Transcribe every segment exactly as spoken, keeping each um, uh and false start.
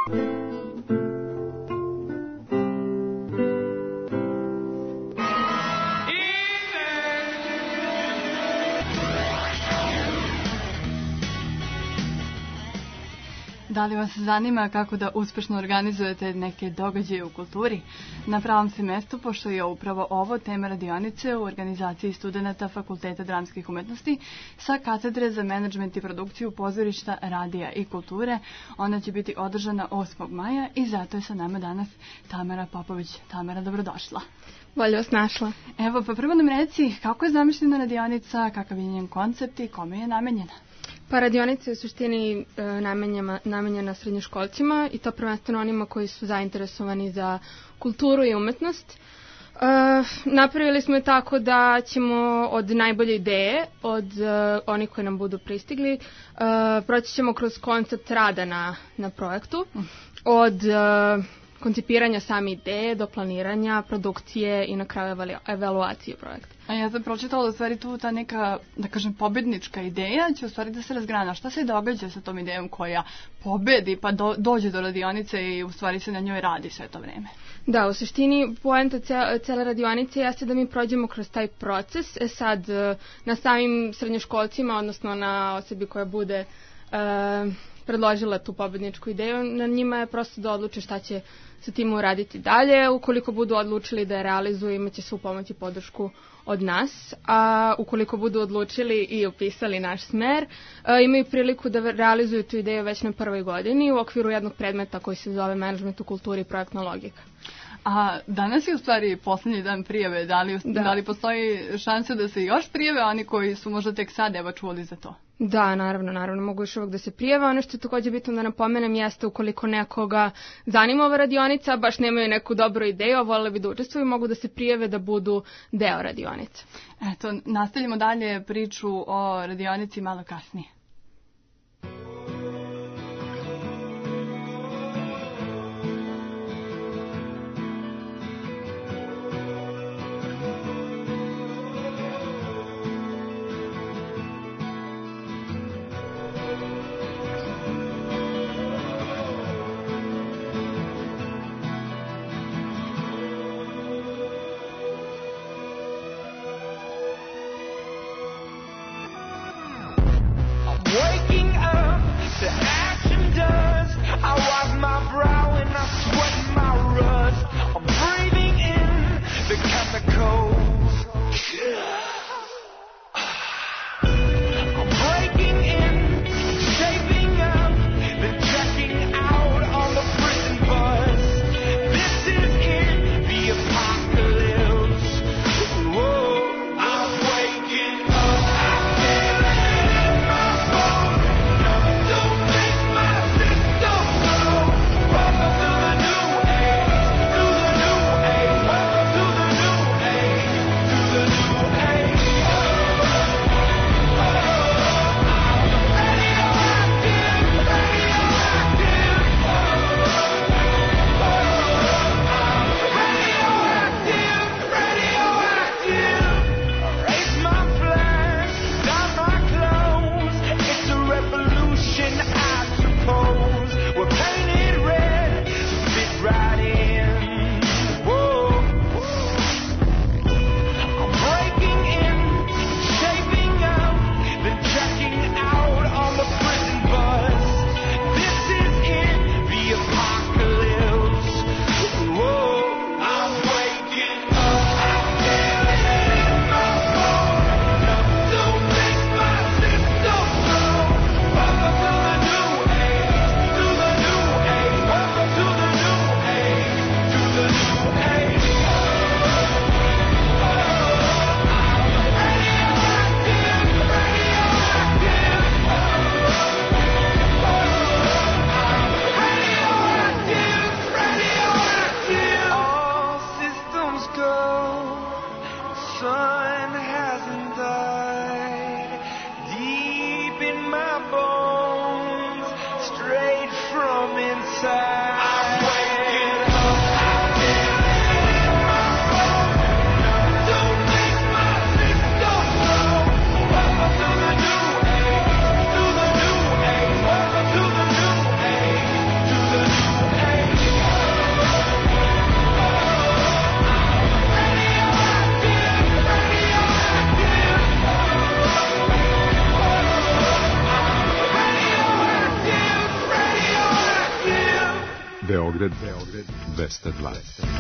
Da li vas zanima kako da uspešno organizujete neke događaje u kulturi? Na pravom ste mestu, pošto je upravo ovo tema radionice u organizaciji studenta Fakulteta dramskih umetnosti sa katedre za menadžment i produkciju pozorišta, radija i kulture. Ona će biti održana osmog maja i zato je sa nama danas Tamara Popović. Tamara, dobrodošla. Bolje vas našla. Evo, pa prvo nam reci kako je zamišljena radionica, kakav je njen koncept i kome je namenjena? Pa radionica je u suštini e, namenjena, namenjena srednjoškolcima i to prvenstveno onima koji su zainteresovani za kulturu i umetnost. E, napravili smo je tako da ćemo od najbolje ideje, od e, onih koji nam budu pristigli, e, proći ćemo kroz koncept rada na, na projektu, od e, koncipiranja same ideje do planiranja, produkcije i na kraju evaluacije projekta. A ja sam pročitala da u stvari tu ta neka, da kažem, pobednička ideja će u stvari da se razgrana. Šta se događa sa tom idejom koja pobedi pa do, dođe do radionice i u stvari se na njoj radi sve to vreme? Da, u suštini poenta cele radionice jeste da mi prođemo kroz taj proces. E sad, na samim srednjoškolcima, odnosno na osobi koja bude uh, predložila tu pobedničku ideju, na njima je prosto da odluče šta će sa tim uraditi dalje. Ukoliko budu odlučili da je realizuju, imaće svu pomoć i podršku od nas, a ukoliko budu odlučili i opisali naš smer, imaju priliku da realizuju tu ideju već na prvoj godini u okviru jednog predmeta koji se zove menadžment u kulturi i projektna logika. A danas je u stvari poslednji dan prijave. Da li, da. da li postoji šanse da se još prijave oni koji su možda tek sad evo čuli za to? Da, naravno, naravno, mogu još uvijek da se prijave. Ono što je također bitno da napomenem jeste ukoliko nekoga zanima ova radionica, baš nemaju neku dobru ideju, a voleli bi da učestvuju, mogu da se prijave da budu deo radionice. Eto, nastavljamo dalje priču o radionici malo kasnije. Beograd dvesta dva.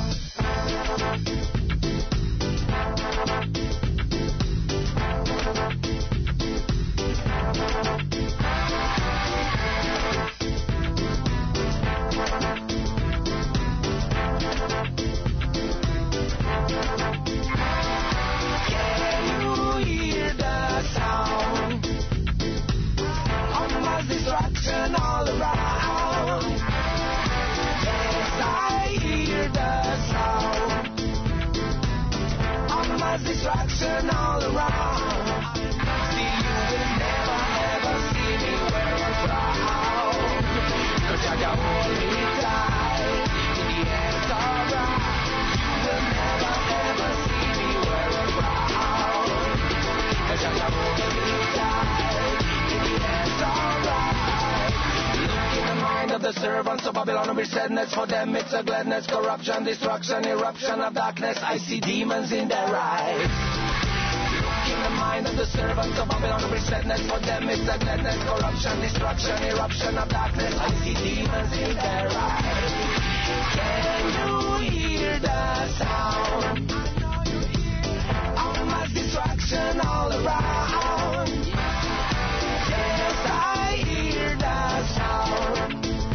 Distraction all around. See, you will never ever see me wear a crown. Cause I got hold me tight. In the end it's alright. You will never ever see me wear a crown. Cause I got hold me tight. In the end it's alright. Look in the mind of the servants of Babylon, will be sadness for them. It's a gladness, corruption, destruction, eruption of darkness. I see demons in their eyes. In the mind of the servants of Babylon, will be sadness for them. It's a gladness, corruption, destruction, eruption of darkness. I see demons in their eyes. Can you hear the sound? All my distraction all around. Yes, I hear the sound.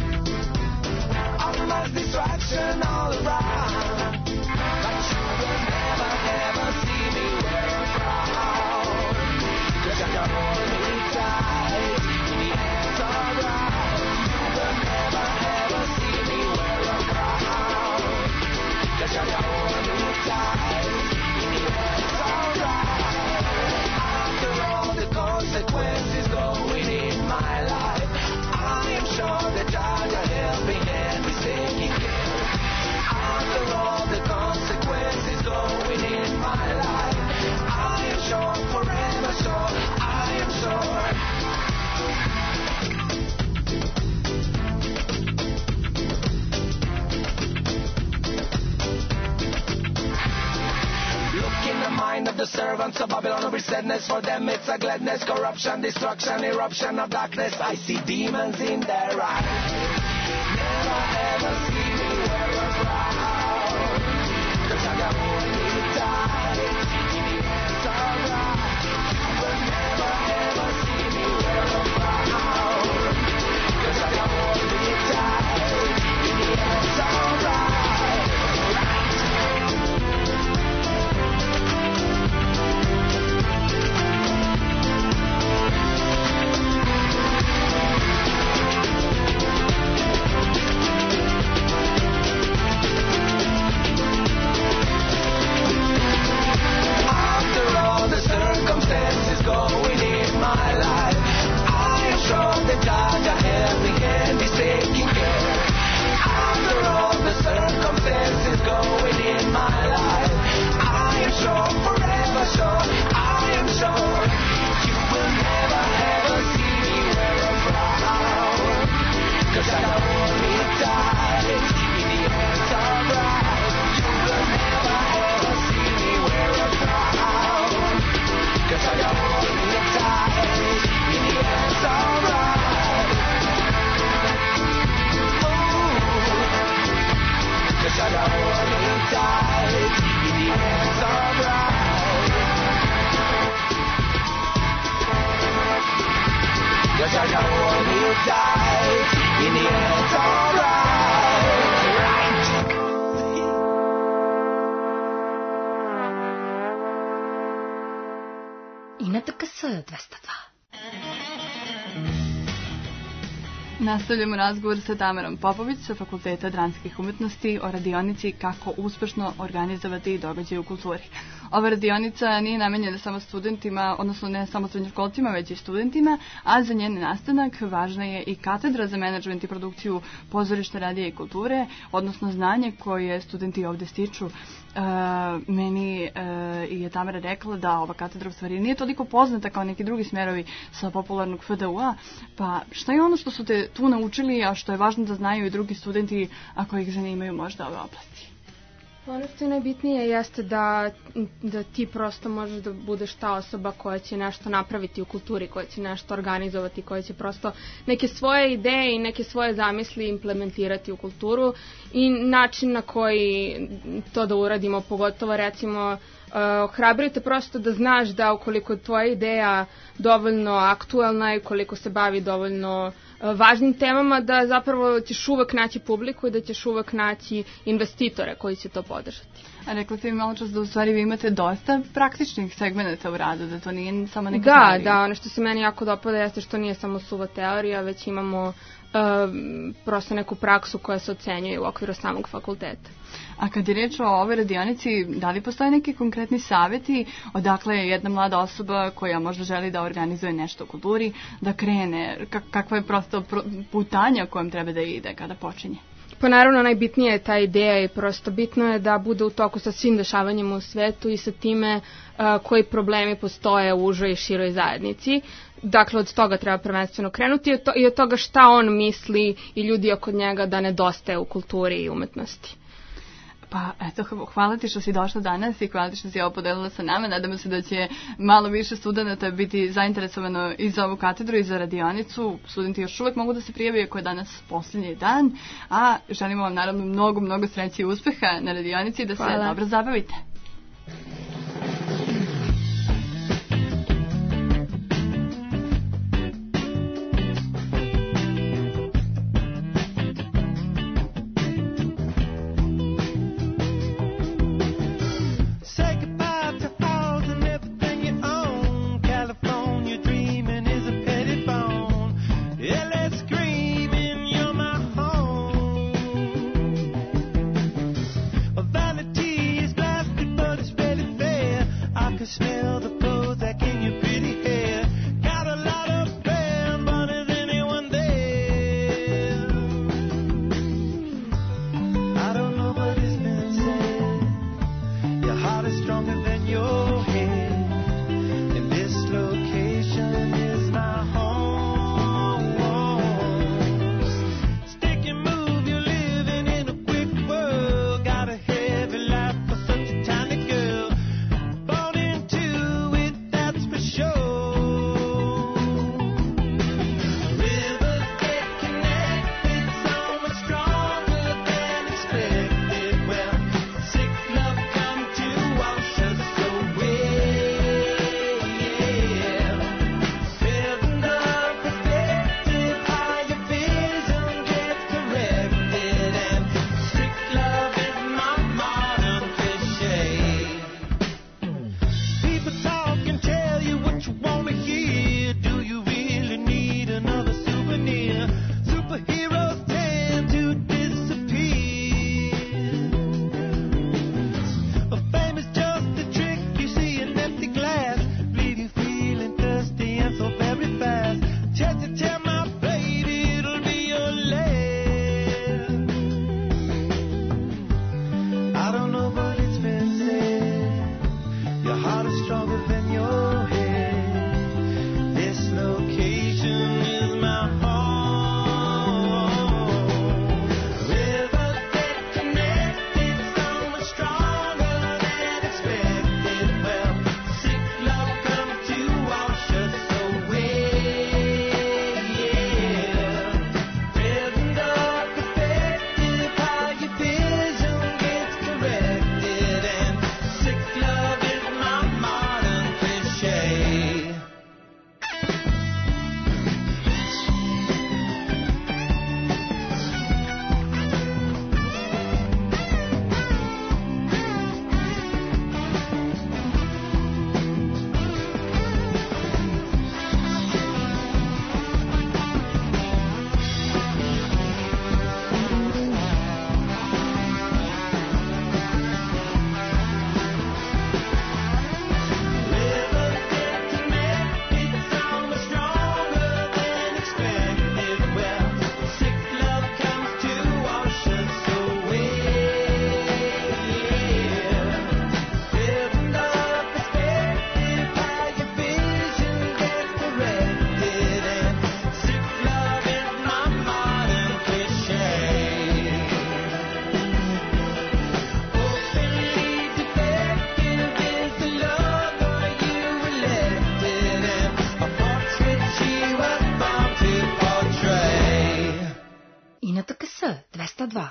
All my distraction all around. But you will never ever see me wear a crown. Cause I got hold me tight. In the end it's alright. You will never ever see me wear a crown. Cause I got hold me tight. In the end it's alright. After all the consequences going in my life, I am sure that God will help me and be taking care. After all the consequences going in my life, I am sure, forever sure, I am sure. Look in the mind of the servants of Babylon, will sadness for them. It's a gladness, corruption, destruction, eruption of darkness. I see demons in their eyes. Never ever see me wear a crown. Cause I got hold me tight. In the end it's alright. You will never ever see me wear a crown. Cause I got hold me tight. In the end it's alright. Circumstances going in my life, I am sure that God will help me and He's taking care. After all the circumstances going in my life, I am sure, forever sure, I am sure you will never ever see me wear a crown. Cause I got hold me tight. In the end it's alright. You will never ever see me wear a crown. Cause I got hold me tight. In the end it's alright. Cause I got hold me tight. In the end it's alright. Cause I got hold me tight. In the end it's alright. Right. I na T K S dvesta dva. Nastavljamo razgovor sa Tamarom Popović sa Fakulteta dramskih umetnosti o radionici kako uspešno organizovati događaje u kulturi. Ova radionica nije namenjena samo studentima, odnosno ne samo srednjoškolcima, već i studentima, a za njen nastanak važna je i katedra za menadžment i produkciju pozorišta, radija i kulture, odnosno znanje koje studenti ovde stiču. Uh, meni uh, je Tamara rekla da ova katedra u stvari nije toliko poznata kao neki drugi smerovi sa popularnog F D U-a, pa šta je ono što su te tu naučili, a što je važno da znaju i drugi studenti ako ih zanimaju možda ove oblasti? Ono što je najbitnije jeste da, da ti prosto možeš da budeš ta osoba koja će nešto napraviti u kulturi, koja će nešto organizovati, koja će prosto neke svoje ideje i neke svoje zamisli implementirati u kulturu i način na koji to da uradimo, pogotovo recimo ohrabrite prosto da znaš da ukoliko je tvoja ideja dovoljno aktuelna i koliko se bavi dovoljno važnim temama, da zapravo ćeš uvek naći publiku i da ćeš uvek naći investitore koji će to podržati. A rekla ti mi malo čas da u stvari vi imate dosta praktičnih segmenata u radu, da to nije samo neka da, teorija. Da, ono što se meni jako dopada jeste što nije samo suva teorija, već imamo uh, prosto neku praksu koja se ocenjuje u okviru samog fakulteta. A kad je reč o ovoj radionici, da li postoje neki konkretni savjeti odakle je jedna mlada osoba koja možda želi da organizuje nešto u kulturi, da krene, kakva je prosto putanja kojom treba da ide kada počinje? Pa naravno najbitnija je ta ideja i prosto bitno je da bude u toku sa svim dešavanjima u svetu i sa time uh, koji problemi postoje u užoj i široj zajednici. Dakle, od toga treba prvenstveno krenuti i od, to, i od toga šta on misli i ljudi oko njega da nedostaje u kulturi i umetnosti. Pa eto, hvala ti što si došla danas i hvala ti što si ovo podelila sa nama. Nadamo se da će malo više studenta biti zainteresovano i za ovu katedru i za radionicu. Studenti još uvek mogu da se prijavaju ako je danas posljednji dan, a želimo vam naravno mnogo, mnogo sreće i uspeha na radionici i da se hvala. Dobro zabavite. Vanity is plastic Н Т К С двеста два.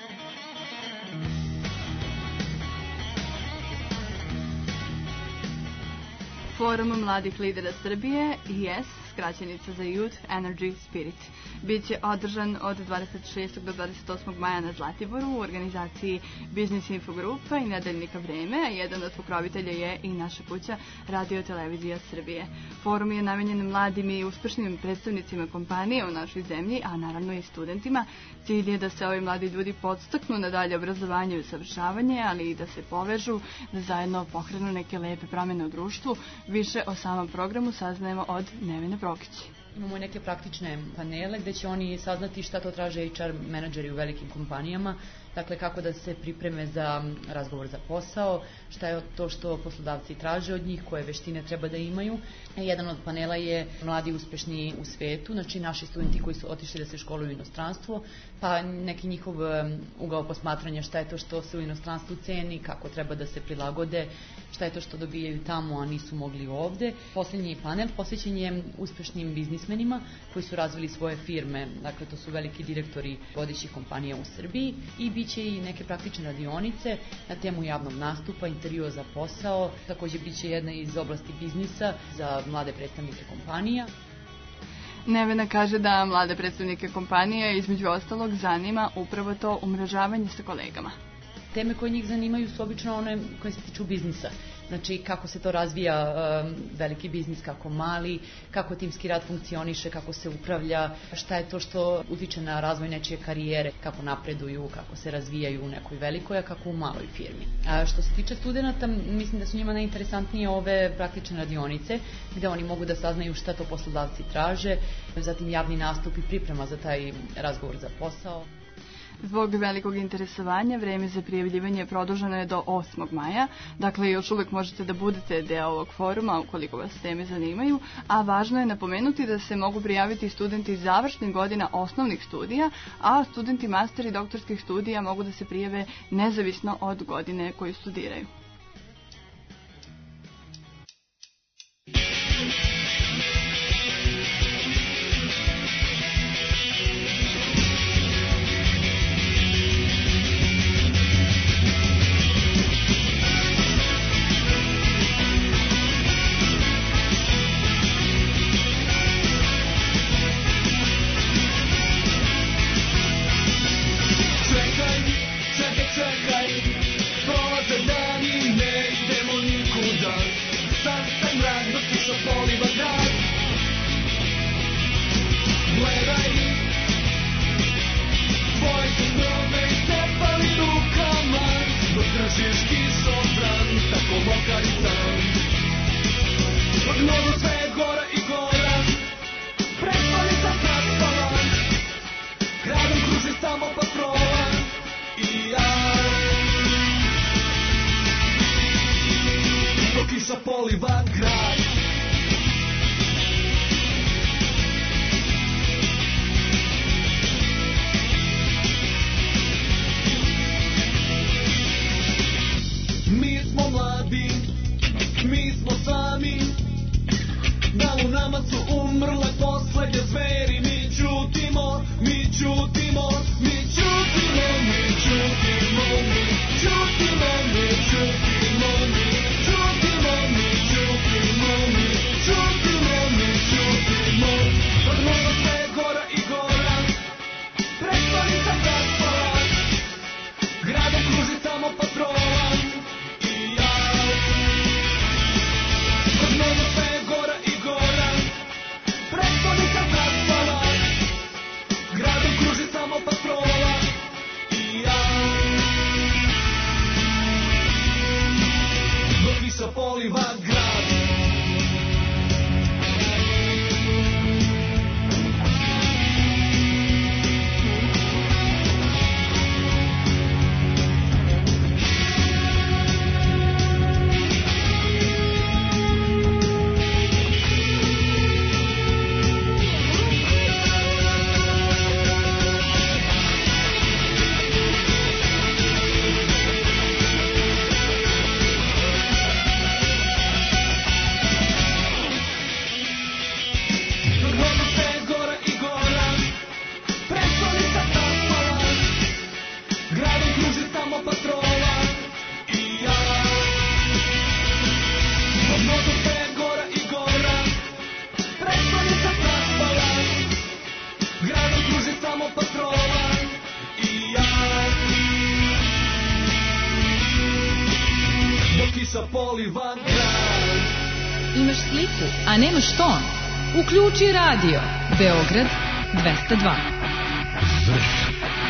Forum mladih lidera Srbije, Y E S, skraćenica za Youth Energy Spirit. Biće održan od dvadeset šestog do dvadeset osmog maja na Zlatiboru u organizaciji Biznis Info Grupa i nedeljnika Vreme, a jedan od pokrovitelja je i naša kuća Radio Televizija Srbije. Forum je namenjen mladim i uspešnim predstavnicima kompanije u našoj zemlji, a naravno i studentima. Cilj je da se ovi mladi ljudi podstaknu na dalje obrazovanje i usavršavanje, ali i da se povežu, da zajedno pokrenu neke lepe promene u društvu. Više o samom programu saznajemo od Nevene Prokić. Imamo neke praktične panele gde će oni saznati šta to traže H R menadžeri u velikim kompanijama, dakle kako da se pripreme za razgovor za posao, šta je to što poslodavci traže od njih, koje veštine treba da imaju. Jedan od panela je mladi uspešni u svetu, znači naši studenti koji su otišli da se školuju u inostranstvo, pa neki njihov ugao posmatranja šta je to što se u inostranstvu ceni, kako treba da se prilagode, šta je to što dobijaju tamo, a nisu mogli ovde. Poslednji panel posvećen je uspešnim biznismenima koji su razvili svoje firme, dakle to su veliki direktori vodećih kompanija u Srbiji, i biće i neke praktične radionice na temu javnog nastupa, intervjua za posao, takođe biće jedna iz oblasti biznisa za mlade predstavnike kompanija. Nevena kaže da mlade predstavnike kompanije između ostalog zanima upravo to umrežavanje sa kolegama. Teme koje njih zanimaju su obično one koje se tiču biznisa. Znači kako se to razvija um, veliki biznis, kako mali, kako timski rad funkcioniše, kako se upravlja, šta je to što utiče na razvoj nečije karijere, kako napreduju, kako se razvijaju u nekoj velikoj, a kako u maloj firmi. A što se tiče studenta, mislim da su njima najinteresantnije ove praktične radionice, gde oni mogu da saznaju šta to poslodavci traže, zatim javni nastup i priprema za taj razgovor za posao. Zbog velikog interesovanja, vreme za prijavljivanje produženo je do osmog maja, dakle još uvek možete da budete deo ovog foruma ukoliko vas teme zanimaju, a važno je napomenuti da se mogu prijaviti studenti završnih godina osnovnih studija, a studenti master i doktorskih studija mogu da se prijave nezavisno od godine koju studiraju. Umrle poslednje zveri, mi ćutimo, mi ćutimo, mi ćutimo. Olivan Grant. Imaš sliku, a nemaš ton? Uključi radio. Beograd dvesta dva. Vrh.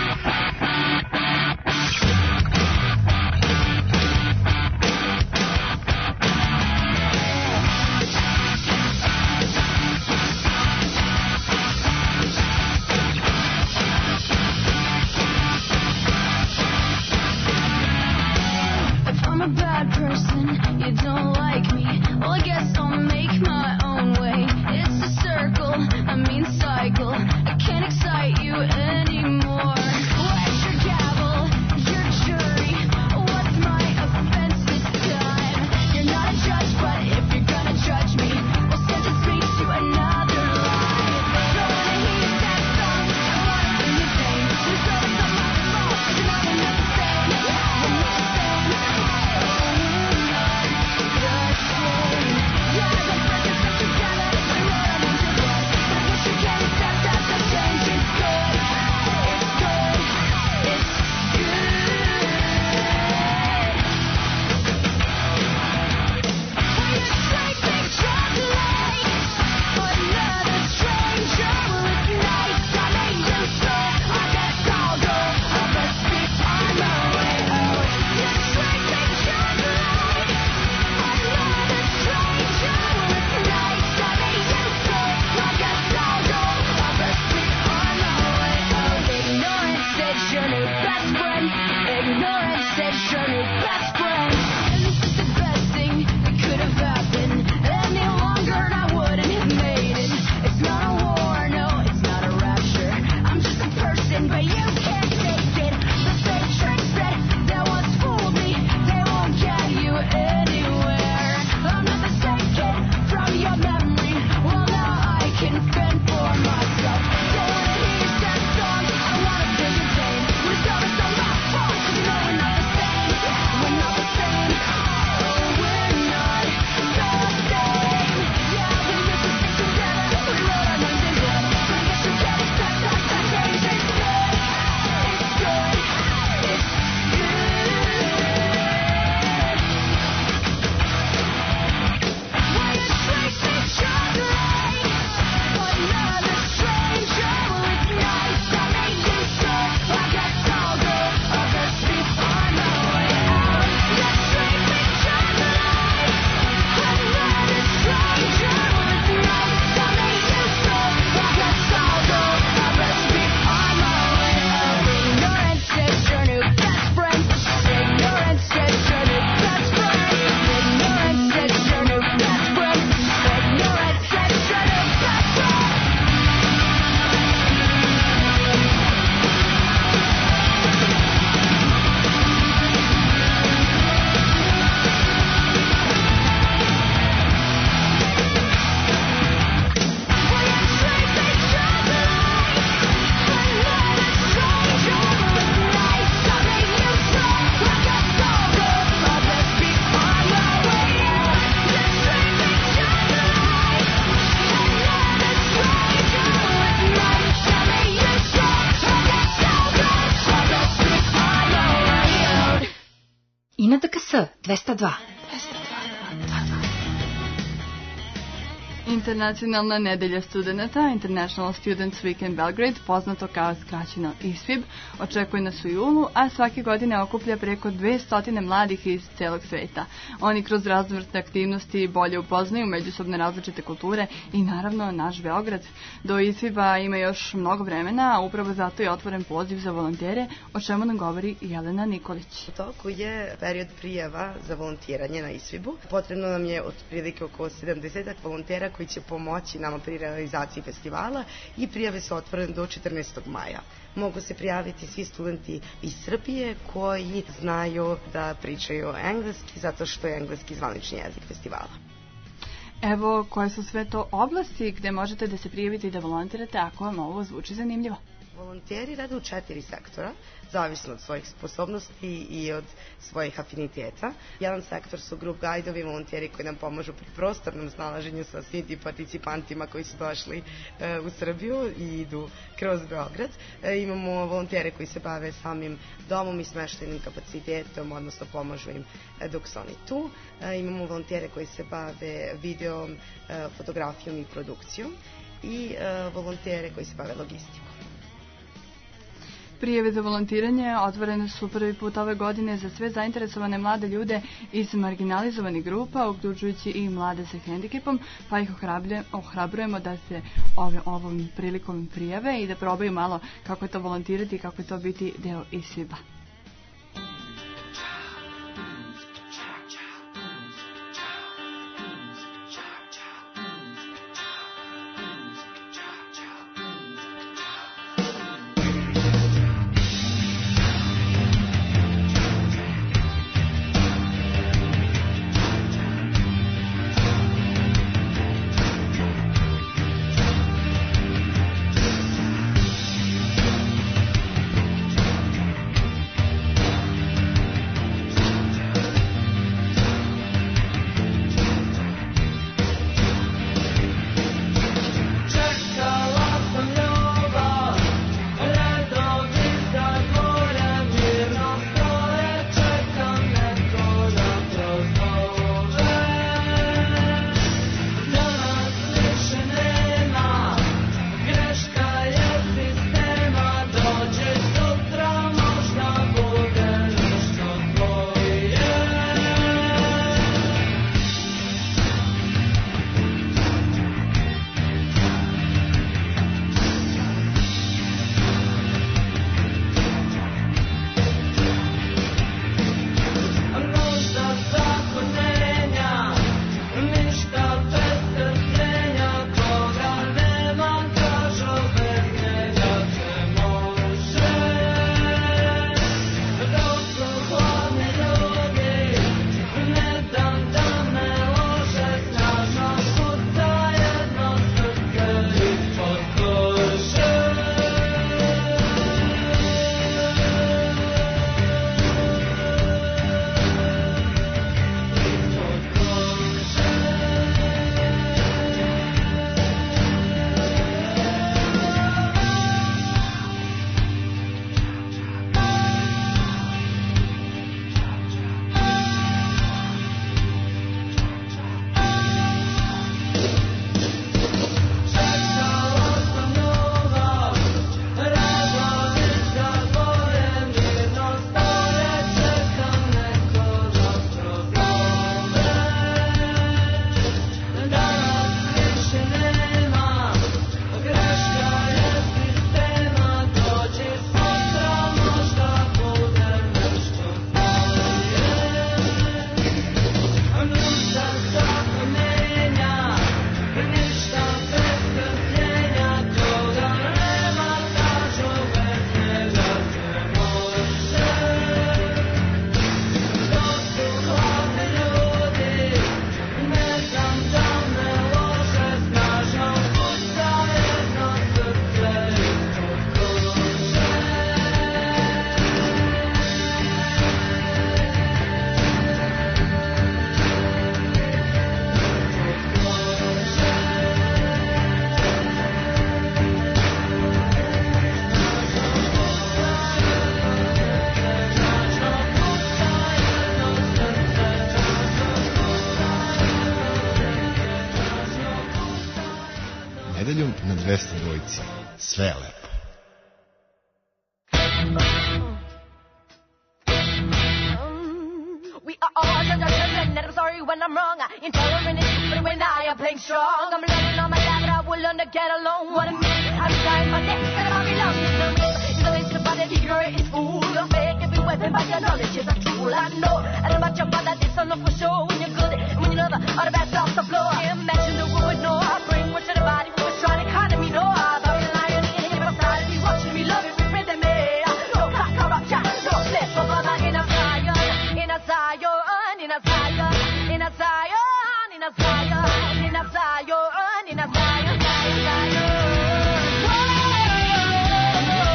И на ДКС двеста два. Internacionalna nedelja studenata, International Students Weekend Belgrade, poznato kao skraćeno I S W I B, očekuje nas u julu, a svake godine okuplja preko dvesta mladih iz celog sveta. Oni kroz raznovrsne aktivnosti bolje upoznaju međusobne različite kulture i naravno naš Beograd. Do I S W I B-a ima još mnogo vremena, a upravo zato je otvoren poziv za volontere, o čemu nam govori Jelena Nikolić. U toku je period prijava za volontiranje na I S W I B-u. Potrebno nam je otprilike oko sedamdeset volontera koji će pomoći nama pri realizaciji festivala i prijave su otvorene do četrnaestog maja. Mogu se prijaviti svi studenti iz Srbije koji znaju da pričaju engleski zato što je engleski zvanični jezik festivala. Evo koje su sve to oblasti gde možete da se prijavite i da volontirate ako vam ovo zvuči zanimljivo. Volonteri rade u četiri sektora, zavisno od svojih sposobnosti i od svojih afiniteta. Jedan sektor su grup gajdovi, volonteri koji nam pomažu pri prostornom snalaženju sa svim tim participantima koji su došli e, u Srbiju i idu kroz Beograd. E, imamo volontere koji se bave samim domom i smeštajnim kapacitetom, odnosno pomažu im e, dok su oni tu. E, imamo volontere koji se bave videom, e, fotografijom i produkcijom i e, volontere koji se bave logistikom. Prijave za volontiranje otvorene su prvi put ove godine za sve zainteresovane mlade ljude iz marginalizovanih grupa, uključujući i mlade sa hendikepom, pa ih ohrabrujemo da se ove, ovom prilikom prijave i da probaju malo kako je to volontirati i kako je to biti deo I S V I B-a. Nedeljom na dvesta dvojici. Sve je lepo. We are all just a children, and I'm sorry when I'm wrong. Intolerant and stupid when I am playing strong. I'm learning on my lap and I will learn to get along. What a minute, I'm trying my next and I belong to them. You know it's about it, ignorant is fool. You're fake every weapon, but your knowledge is a tool. I know, and about your brother, this I know for sure. When you're good, and when you know the all the best off the floor. Imagine the world, no, I bring what to the body. We're trying to economy, no, I'm a lion in the side. Be watching me, love it, friend of me. No, cock, rock, jack, no, flesh, no, brother, in a Zion, in a Zion, in a Zion, in a Zion, in a Zion, in a Zion, in a Zion, Zion, Zion.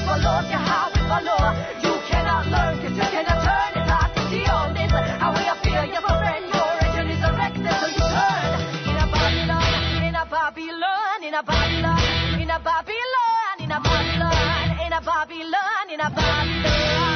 follow, yeah, how we follow. You cannot learn, cause you cannot turn it back to see all this. How will you feel, you're my friend, your religion is erected, so you turn. In a Babylon, in a Babylon, in a Babylon, in a Babylon, in a Babylon, in a Babylon, in a Babylon.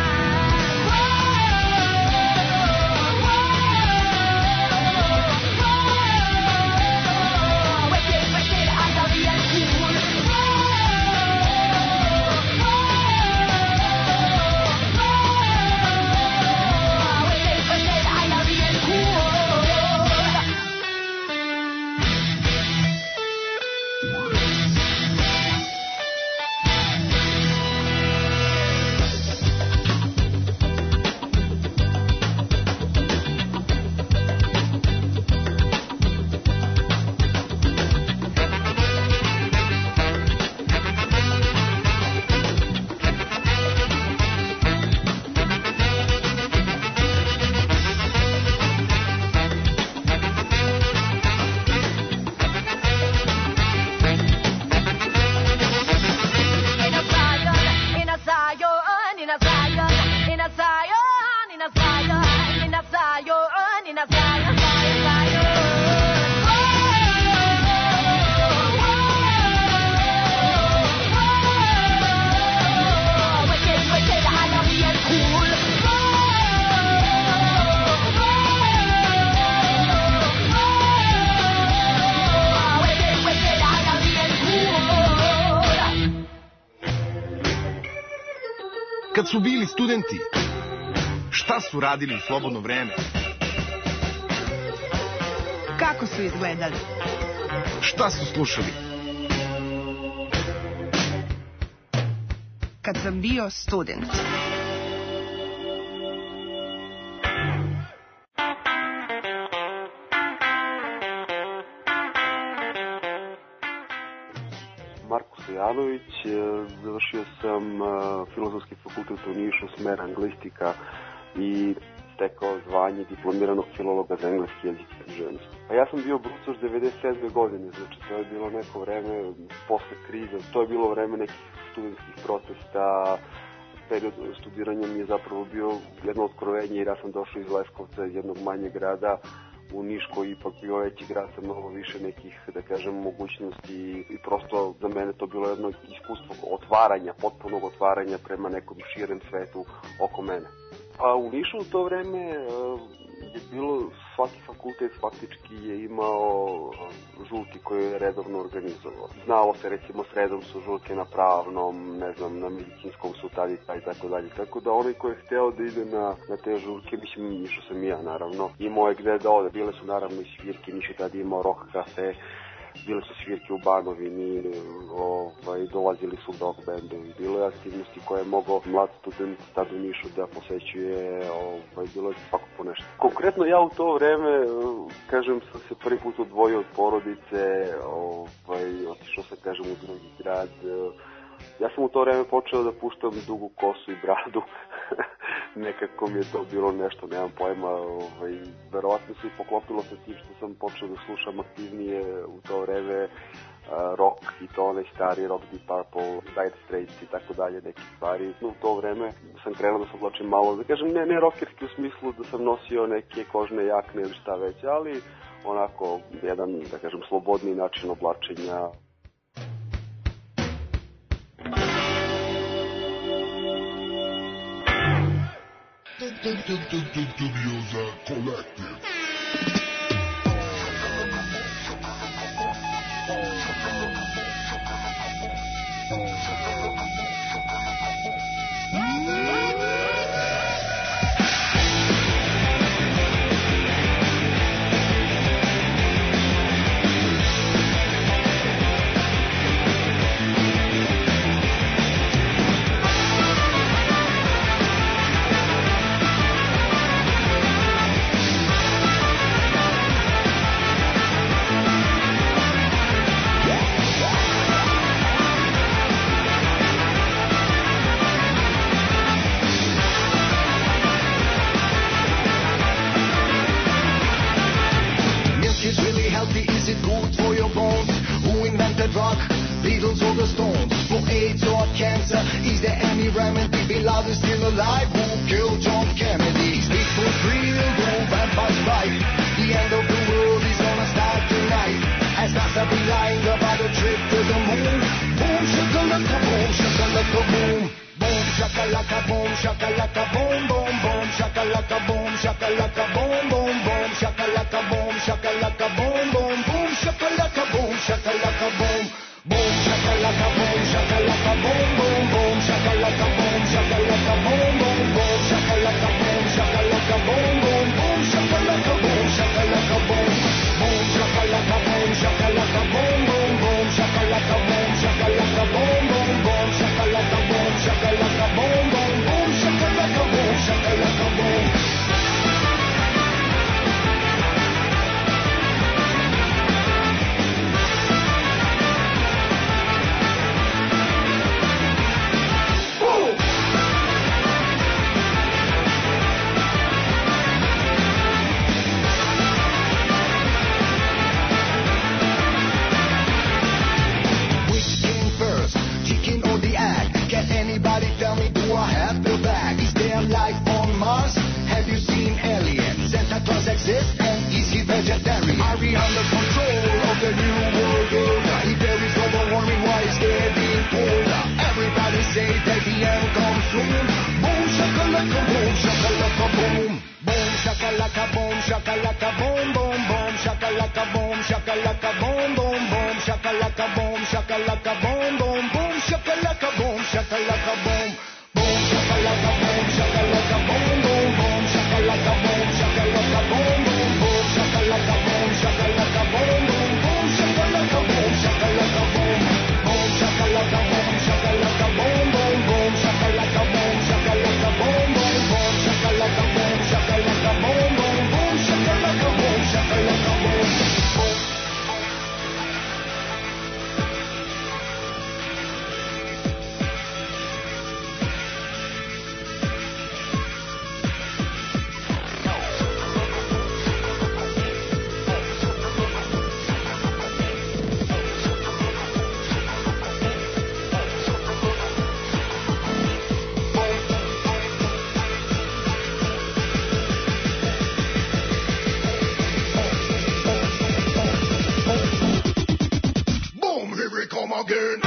Kad su bili studenti, šta su radili u slobodno vreme? Kako su izgledali? Šta su slušali? Kad sam bio student. Marko Stojanović, završio sam Filozofski fakultet u Nišu, smer anglistika i stekao zvanje diplomiranog filologa za engleski jezik i književnost. A ja sam bio brucoš devedeset sedme godine, znači to je bilo neko vreme posle krize, to je bilo vreme nekih studentskih protesta. Period studiranja mi je zapravo bio jedno otkrovenje jer ja sam došao iz Leskovca, jednog manjeg grada, u Niš koji ipak bio veći grad sa mnogo više nekih, da kažem, mogućnosti i prosto za mene to bilo jedno iskustvo otvaranja, potpunog otvaranja prema nekom širem svetu oko mene. A u Nišu u to vreme je bilo, svaki fakultet faktički je imao žurke koje je redovno organizovao. Znalo se, recimo, sredom su žurke na pravnom, ne znam, na medicinskom su tad i taj, tako dalje. Tako da onaj ko je hteo da ide na, na te žurke, mislim, išao sam i ja, naravno. Imao je gde da ode, bile su naravno i svirke, Niš je tad imao rock kafe, bile su svirke u Banovini, ovaj, dolazili su rock bendovi, bilo je aktivnosti koje je mogao mlad student tad u Nišu da posećuje, ovaj, bilo je svako po nešto. Konkretno ja u to vreme, kažem, sam se prvi put odvojio od porodice, ovaj, otišao sam, kažem, u drugi grad. Ja sam u to vreme počeo da puštam dugu kosu i bradu. Nekako mi je to bilo nešto, nemam pojma, ovaj, verovatno se i poklopilo sa tim što sam počeo da slušam aktivnije u to vreme uh, rock i to onaj stari rock, Deep Purple, Dire Straits i tako dalje, neke stvari. U to vreme sam krenuo da se oblačim malo, da kažem, ne, ne rockerski u smislu da sam nosio neke kožne jakne ili šta već, ali onako jedan, da kažem, slobodni način oblačenja. Dubiosa Collective. Are they still alive? Who killed John Kennedy? Speak for real, do vampires fight? The end of the world is gonna start tonight. As NASA be lying about a trip to the moon. Boom, shakalaka, boom, shakalaka, boom. Boom, shakalaka, boom, shakalaka, boom, boom, boom, shakalaka, boom, shakalaka, boom, boom, boom, shakalaka, boom, shakalaka, boom, boom, boom, shakalaka, boom, shakalaka, boom. Boom, shakalaka, boom, shakalaka, boom, boom, boom, shakalaka, boom, shakalaka, boom, boom, boom, shakalaka, boom, shakalaka, boom, boom, boom, shakalaka, boom, shakalaka, boom. Boom, shakalaka, boom, shakalaka, boom, boom, boom, shakalaka, boom, shakalaka, boom, boom, boom, shakalaka, boom, shakalaka, boom, boom, boom, shakalaka, boom, shakalaka, boom. Anybody tell me, do I have the bag? Is there life on Mars? Have you seen aliens? Santa Claus exists and is he vegetarian? Are we under control of the new world order? If there is global warming, why is there being colder? Everybody say that the end comes soon. Boom, shakalaka, boom, shakalaka, boom. Boom, shakalaka, boom, shakalaka, boom, boom, boom, shakalaka, boom, shakalaka, boom, boom, boom, shakalaka, boom, shakalaka, boom, boom, boom, shakalaka, boom, shakalaka, boom. Boom, shakalaka, boom, shakalaka, boom, boom, boom, shakalaka, boom, shakalaka, boom, boom, boom, shakalaka, boom, shakalaka, boom, boom, boom, shakalaka, boom, shakalaka, boom. Boom, shakalaka, boom, shakalaka, boom, boom, boom, shakalaka, boom, shakalaka, boom, boom, boom, shakalaka, boom, shakalaka, boom, boom, boom, shakalaka, boom, shakalaka, boom. Again.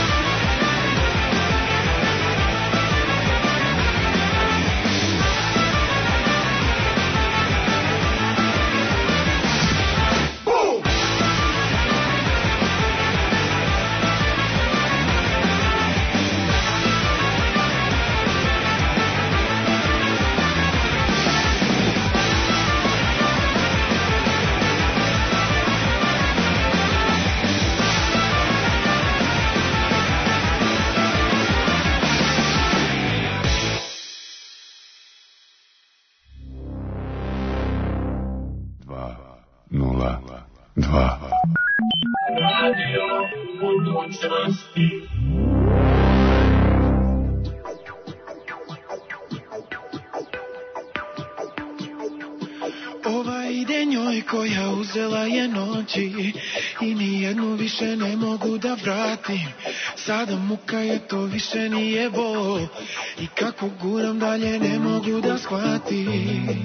Koja uzela je noći i nijednu više ne mogu da vratim. Sada muka je, to više nije bol i kako guram dalje ne mogu da shvatim.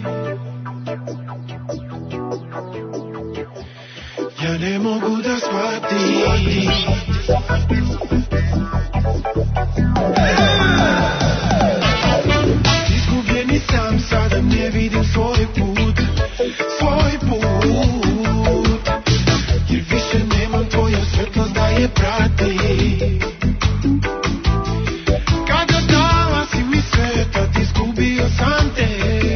Ja ne mogu da shvatim. Izgubljeni sam, sada ne vidim svoj put, svoj put. Jer više nemam tvoju svetlost da je prati. Kada dala si mi sveta, izgubio sam te.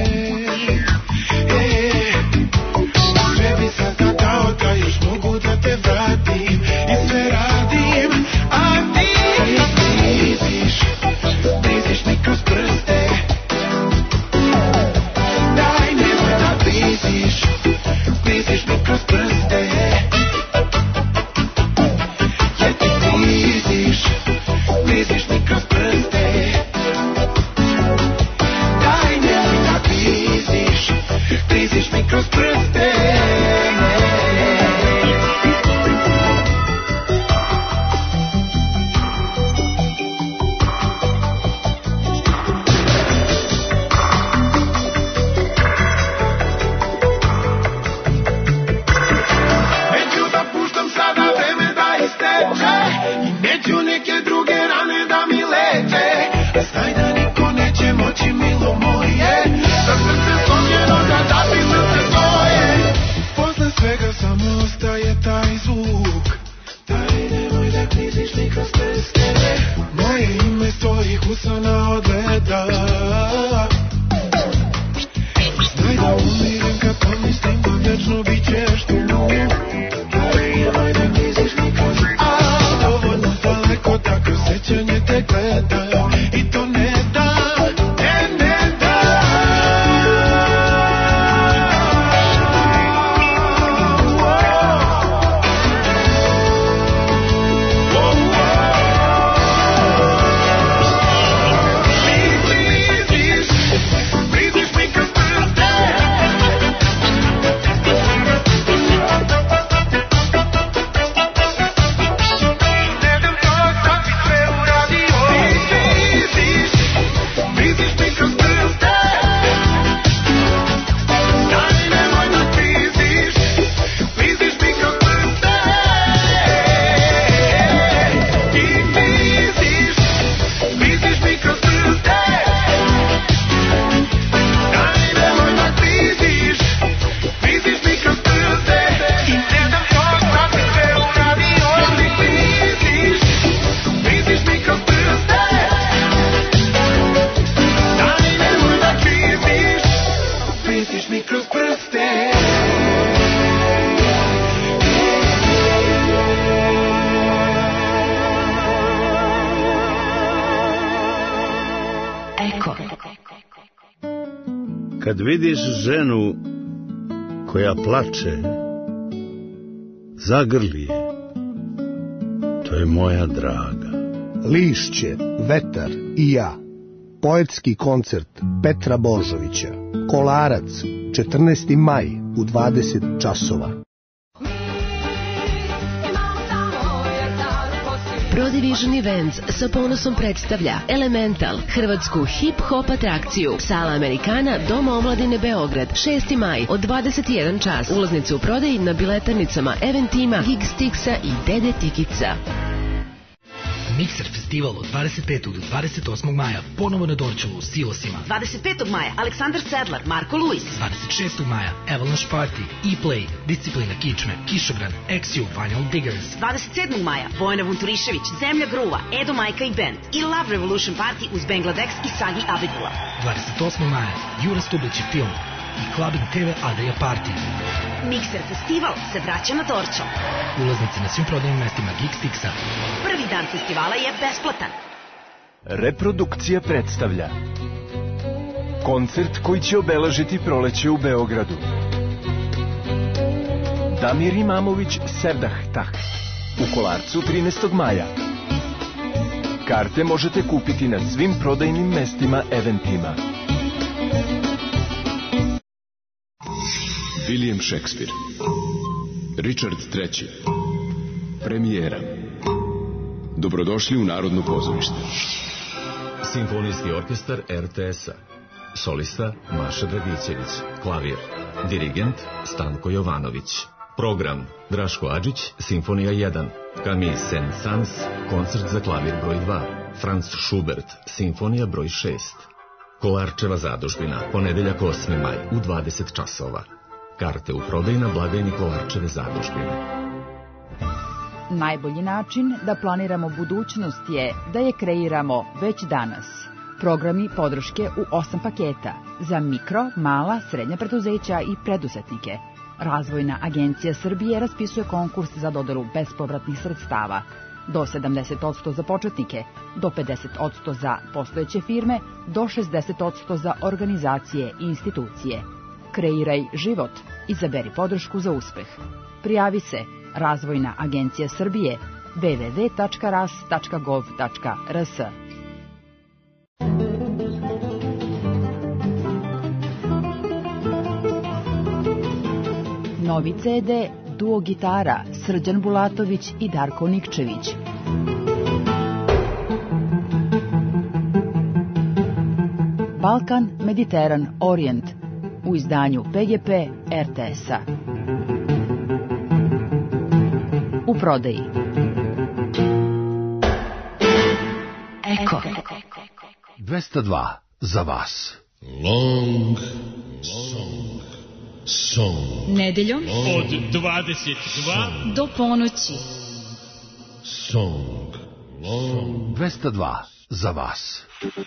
E, sve bi sada dao da još mogu da te vratim. I sve radim, a prste. Moje ime tvojih usana odgleda. Znaj da umirim kad pomislim da večno bit ćeš tu. Nemoj da misliš nikad. A dovoljno daleko da kroz sećanje te gledam. I to ne da, ne, ne da. Kad vidiš ženu koja plače, zagrli je, to je moja draga. Lišće, vetar i ja. Poetski koncert Petra Božovića. Kolarac, četrnaesti maj u dvadeset časova. Prodivision Events sa ponosom predstavlja Elemental, hrvatsku hip-hop atrakciju, sala Amerikana, Dom omladine Beograd, šesti maj od dvadeset jedan čas. Ulaznice u prodaji na biletarnicama Eventima, Gigstixa i Dede Tikica. Mikser festival od dvadeset petog do dvadeset osmog maja ponovo na Dorčulu u Silosima. dvadeset petog maja Aleksandar Sedlar, Marko Luis. dvadeset šestog maja Avalanche Party, E-Play, Disciplina Kičme, Kišobran, X U, Vinyl Diggers. dvadeset sedmog maja Bojana Vunturišević, Zemlja Gruva, Edo Majka i Band i Love Revolution Party uz Bangladex i Sagi Abegula. dvadeset osmog maja Jura Stublić film i Clubbing te ve Adria Party. Mikser festival se vraća na Dorčo. Ulaznice na svim prodajnim mestima Gigstixa. Prvi dan festivala je besplatan. Reprodukcija predstavlja koncert koji će obeležiti proleće u Beogradu. Damir Imamović Sevdah Tah u Kolarcu trinaestog maja. Karte možete kupiti na svim prodajnim mestima Eventima. William Shakespeare, Richard treći, premijera. Dobrodošli u Narodno pozorište. Simfonijski orkestar er te es-a. Solista Maša Dragićević. Klavir. Dirigent Stanko Jovanović. Program Draško Adžić, Simfonija jedan. Camille Saint-Saëns, koncert za klavir broj dva. Franz Schubert, Simfonija broj šest. Kolarčeva zadužbina, ponedeljak osmi maj u dvadeset časova. Karte u prodaju na blagajni Kolarčeve zadužbine. Najbolji način da planiramo budućnost je da je kreiramo već danas. Programi podrške u osam paketa za mikro, mala, srednja preduzeća i preduzetnike. Razvojna agencija Srbije raspisuje konkurs za dodelu bespovratnih sredstava. Do sedamdeset posto za početnike, do pedeset posto za postojeće firme, do šezdeset posto za organizacije i institucije. Kreiraj život. Izaberi podršku za uspeh. Prijavi se Razvojna agencija Srbije w w w tačka ras tačka gov tačka r s. Novi ce de duo gitara Srđan Bulatović i Darko Nikčević. Balkan, Mediteran, Orijent u izdanju pe ge pe er te es-a. U prodaji. Eko. dvesta dva za vas. Long song. Song. Nedeljom od dvadeset dva do ponoći. Song. dvesta dva za vas.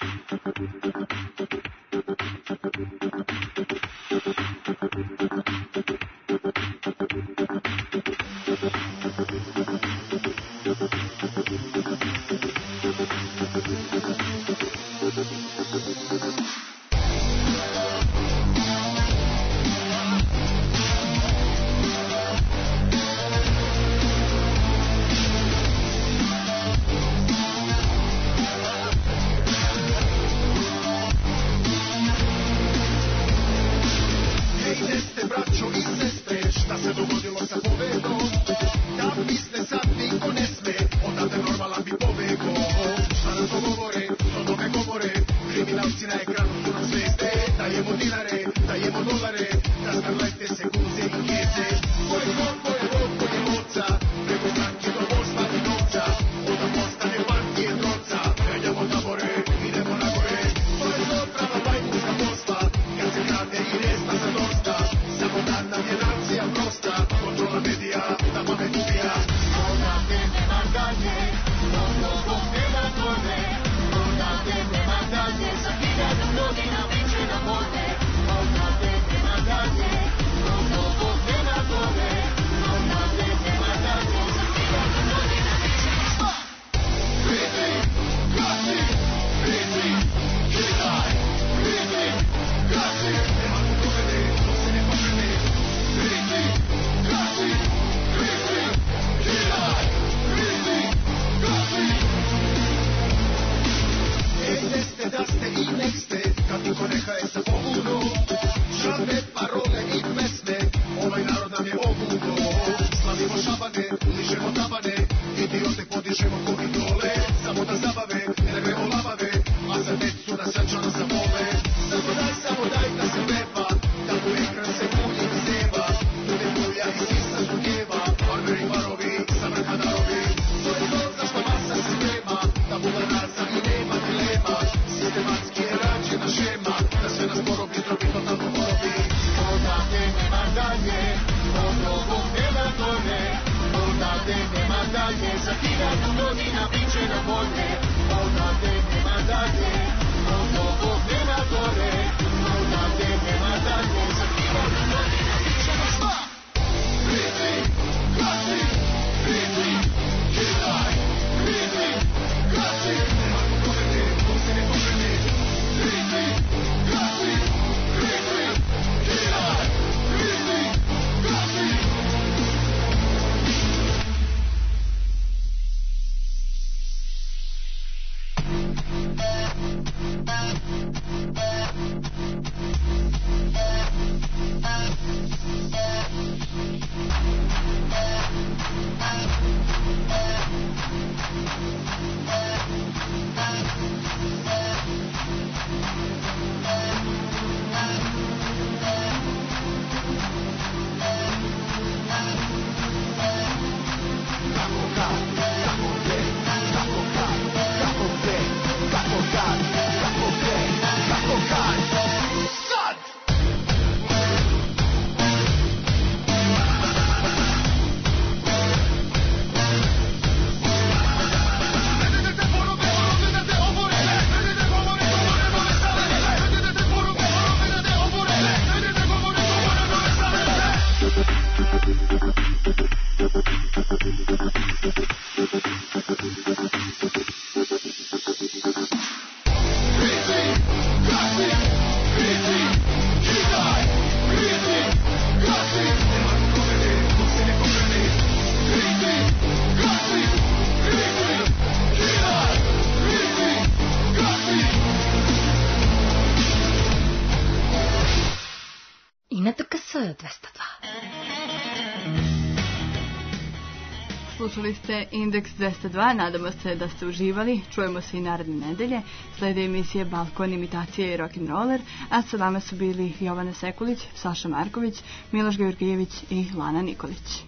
Slušali ste Indeks dvesta dva, nadamo se da ste uživali, čujemo se i naredne nedelje, slede emisije Balkon, imitacije i rock'n'roller, a sa vama su bili Jovana Sekulić, Saša Marković, Miloš Georgijević i Lana Nikolić.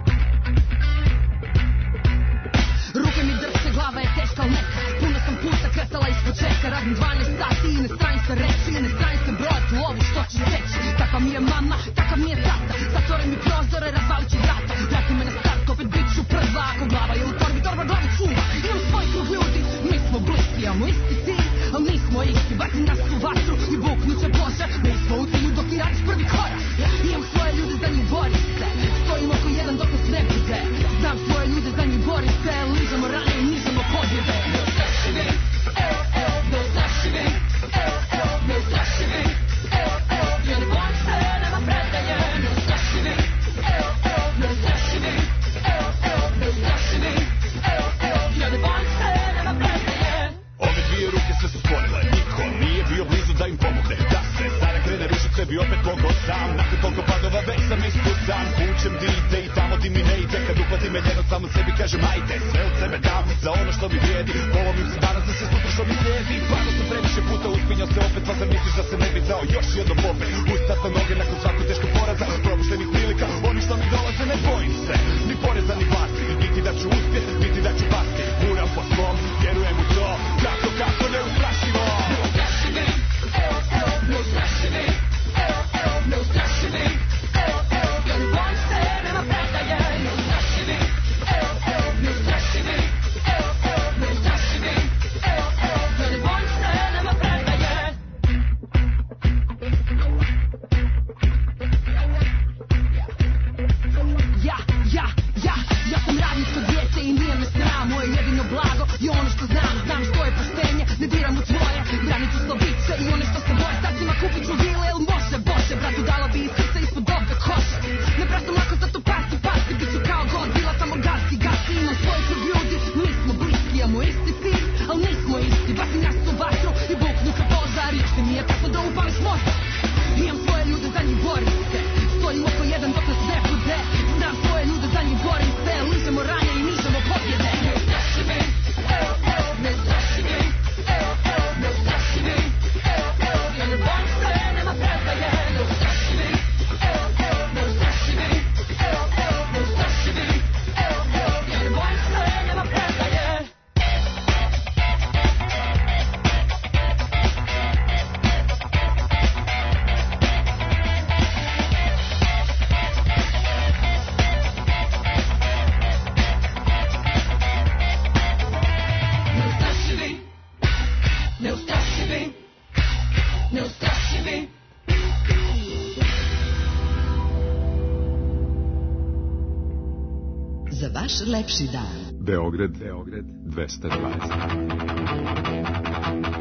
Ruke mi drže, glava je teška, al neka, puno sam puta radim dvanaest sati i ne stranim se reći, ne stranim se brojati u ovu što ću reći. Takva mi je mama, takav mi je tata, zatvore mi prozore, razvalit ću vrata. Vrati me na start, opet bit ću prva, ako glava je u torbi, torba glavu čuva. Imam svoj krug ljudi, mi smo bliski, imamo isti cilj, ali nismo isti. Baci nas u vatru i buknut će Bože, mi smo u cilju dok ti radiš prvi korak. Imam svoje ljude, za njih bori se, stojim oko jedan dok nas ne bude. Znam svoje ljude, za njih bori se, ližemo rane i nižemo pobjede. Neustrašivi, evo, evo, neustrašivi, evo, evo, neustrašivi, evo, evo, ja ne bojim se, nema predaje. Neustrašivi, evo, evo, neustrašivi, evo, evo, neustrašivi, evo, evo, ja ne bojim se, nema predaje. Ove dvije ruke sve su stvorile, niko nije bio blizu da im pomogne. Da se sada krene rušit, sve bi opet mogao sam. Nakon toliko padova već sam ispucan. Kućem di ide i tamo di mi ne ide. Kad uhvati me jedno samo sebi kažem ajde. Sve od sebe dam za ono što mi vrijedi. Polomim se danas za sve sutra što mi slijedi. Padao sam previše puta, uspinjao se opet. Pa sam misliš da se ne bi dao još jednom opet. Ustat na noge nakon svakog teškog poraza. Propuštenih prilika, oni što mi dolaze ne bojim se. Ni poreza ni vlasti, niti da ću uspjet, niti da ću pasti. Uram po svom, vjerujem u to. Kako, kako neustrašivo. Neustrašivi, evo, evo, neustrašivi, evo, evo, neustrašivi, evo, evo, ja ne bojim se, nema predaje. Neustrašivi, evo, evo, neustrašivi, evo, evo, neustrašivi, evo, evo, ja ne bojim se, nema predaje. Ja, ja, ja, ja sam radničko dijete i nije me sram. Moje jedino blago i ono što znam, znam što je poštenje, ne diram u tvoje. Branit ću slobice i one što se boje, sad svima kupit ću vile, jel može, bože. Bratu dala bi i srce ispod ove koše. Ne praštam lako, zato pasti, pasti, bit ću kao god, bila samo gasi, gasi. Imam svoj krug ljudi, mi smo bliski, imamo isti cilj, ali nismo isti. Baci nas u vatru i buknu ka požar, ići mi je tako da upališ mozak. Imam svoje ljude, za njih borim se, stojim oko jedan dok nas ne bude. Znam svoje ljude, za njih borim se, ližemo ranje i nižemo pobjede. Neustrašivi, evo, evo, neustrašivi, evo, evo, neustrašivi, evo, evo, ja ne bojim se, nema predaje. Neustrašivi, evo, evo, neustrašivi, evo, evo, neustrašivi, evo, evo, ja ne bojim se, nema predaje. Neustrašivi, neustrašivi, neustrašivi. Za vaš lepši dan. Beograd, Beograd, dvesta dvadeset.